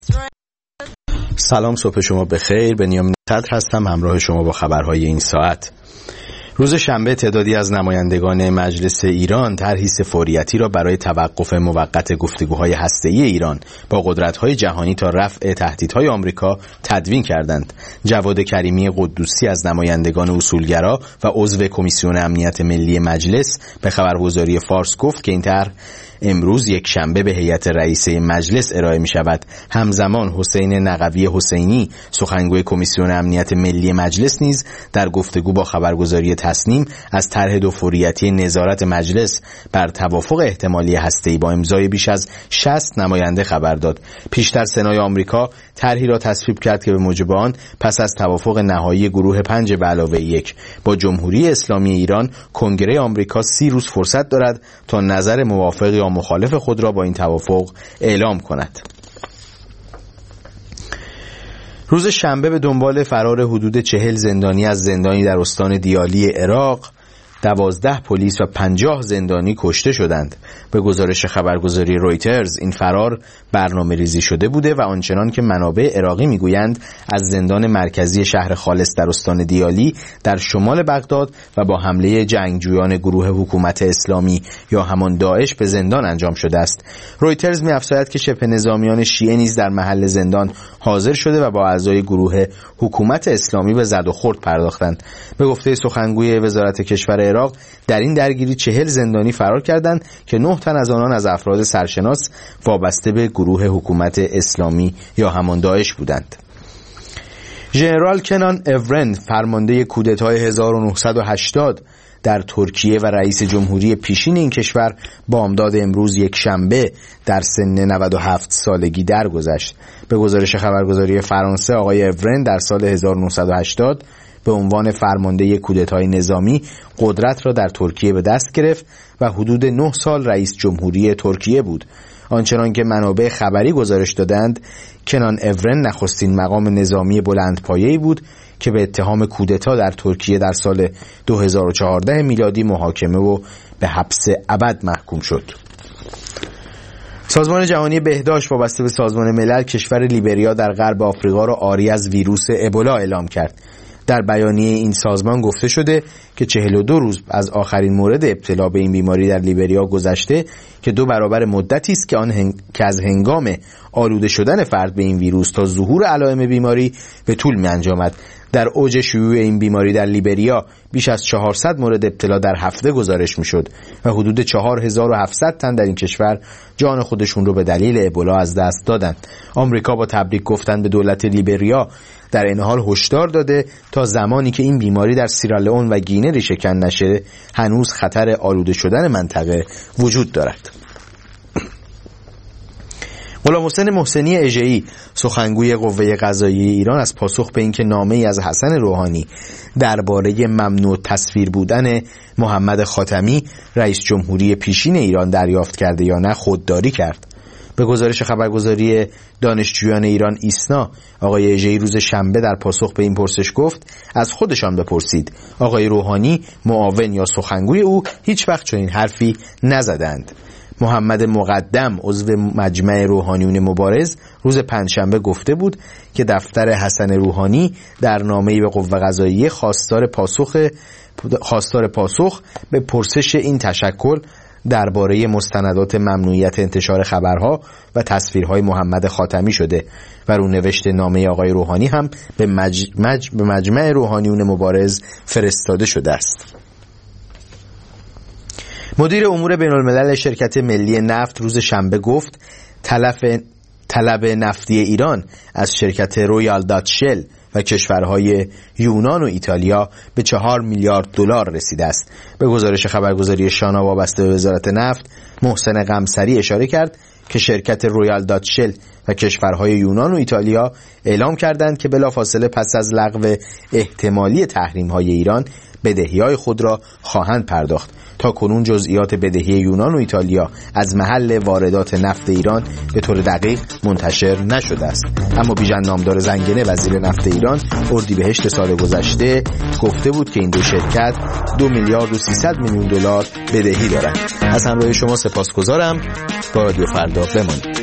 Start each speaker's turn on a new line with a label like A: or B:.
A: سلام، صبح شما بخیر. بنیامین صدر هستم، همراه شما با خبرهای این ساعت. روز شنبه تعدادی از نمایندگان مجلس ایران طرحی سفاریتی را برای توقف موقت گفتگوهای هسته‌ای ایران با قدرت‌های جهانی تا رفع تهدیدهای آمریکا تدوین کردند. جواد کریمی قدوسی از نمایندگان اصولگرا و عضو کمیسیون امنیت ملی مجلس به خبرگزاری فارس گفت که این طرح امروز یک شنبه به هیئت رئیسه مجلس ارائه می شود. همزمان حسین نقوی حسینی سخنگوی کمیسیون امنیت ملی مجلس نیز در گفتگو با خبرگزاری تصنیم از طرح دوفوریتی نظارت مجلس بر توافق احتمالی هسته‌ای با امضای بیش از 60 نماینده خبر داد. پیشتر سنای آمریکا طرحی را تصویب کرد که به موجب آن پس از توافق نهایی گروه 5+1 با جمهوری اسلامی ایران، کنگره آمریکا 30 روز فرصت دارد تا نظر موافق یا مخالف خود را با این توافق اعلام کند. روز شنبه به دنبال فرار حدود 40 زندانی از زندانی در استان دیالی عراق 12 پلیس و 50 زندانی کشته شدند. به گزارش خبرگزاری رویترز این فرار برنامه ریزی شده بوده و آنچنان که منابع عراقی میگویند از زندان مرکزی شهر خالص در استان دیالی در شمال بغداد و با حمله جنگجویان گروه حکومت اسلامی یا همان داعش به زندان انجام شده است. رویترز می‌افزاید که شبه نظامیان شیعه نیز در محل زندان حاضر شده و با اعضای گروه حکومت اسلامی به زد و خورد پرداختند. به گفته سخنگوی وزارت کشور عراق در این درگیری 40 زندانی فرار کردند که 9 تن از آنان از افراد سرشناس وابسته به گروه حکومت اسلامی یا همان داعش بودند. ژنرال کنان اورن فرمانده کودتای 1980 در ترکیه و رئیس جمهوری پیشین این کشور بامداد امروز یک شنبه در سن 97 سالگی درگذشت. به گزارش خبرگزاری فرانسه آقای اورن در سال 1980 به عنوان فرمانده کودتای نظامی قدرت را در ترکیه به دست گرفت و حدود 9 سال رئیس جمهوری ترکیه بود. آنچنان که منابع خبری گزارش دادند کنان اورن نخستین مقام نظامی بلندپایه‌ای بود که به اتهام کودتا در ترکیه در سال 2014 میلادی محاکمه و به حبس ابد محکوم شد. سازمان جهانی بهداشت وابسته به سازمان ملل کشور لیبریا در غرب آفریقا را عاری از ویروس ابولا اعلام کرد. در بیانیه این سازمان گفته شده که 42 روز از آخرین مورد ابتلا به این بیماری در لیبریا گذشته که 2 برابر مدتی است که از هنگام آلوده شدن فرد به این ویروس تا ظهور علائم بیماری به طول می انجامد. در اوج شیوع این بیماری در لیبریا بیش از 400 مورد ابتلا در هفته گزارش می شد و حدود 4700 تن در این کشور جان خودشون رو به دلیل ابولا از دست دادند. آمریکا با تبریک گفتن به دولت لیبریا در این حال هشدار داده تا زمانی که این بیماری در سیرالئون و گینه ریشه‌کن نشه هنوز خطر آلوده شدن منطقه وجود دارد. غلام حسین محسنی اژه‌ای سخنگوی قوه قضاییه ایران از پاسخ به اینکه نامه‌ای از حسن روحانی درباره ممنوع تصویر بودن محمد خاتمی رئیس جمهوری پیشین ایران دریافت کرده یا نه خودداری کرد. به گزارش خبرگزاری دانشجویان ایران ایسنا آقای اژه‌ای روز شنبه در پاسخ به این پرسش گفت از خودشان بپرسید. آقای روحانی معاون یا سخنگوی او هیچ وقت چنین حرفی نزدند. محمد مقدم عضو مجمع روحانیون مبارز روز پنجشنبه گفته بود که دفتر حسن روحانی در نامه‌ای به قوه قضاییه خواستار پاسخ به پرسش این تشکل درباره مستندات ممنوعیت انتشار خبرها و تصویرهای محمد خاتمی شده و رونوشت نامه آقای روحانی هم به مجمع روحانیون مبارز فرستاده شده است. مدیر امور بین الملل شرکت ملی نفت روز شنبه گفت طلب نفتی ایران از شرکت رویال دات شل و کشورهای یونان و ایتالیا به 4 میلیارد دلار رسیده است. به گزارش خبرگزاری شانا وابسته به وزارت نفت محسن قمصری اشاره کرد که شرکت رویال دات شل و کشورهای یونان و ایتالیا اعلام کردند که بلافاصله پس از لغو احتمالی تحریم‌های ایران بدهی‌های خود را خواهند پرداخت. تا کنون جزئیات بدهی یونان و ایتالیا از محل واردات نفت ایران به طور دقیق منتشر نشده است. اما بیژن نامدار زنگنه وزیر نفت ایران اردیبهشت سال گذشته گفته بود که این دو شرکت 2 میلیارد و 300 میلیون دلار بدهی دارند. از همراهی شما سپاسگزارم. با رادیو فردا بمانید.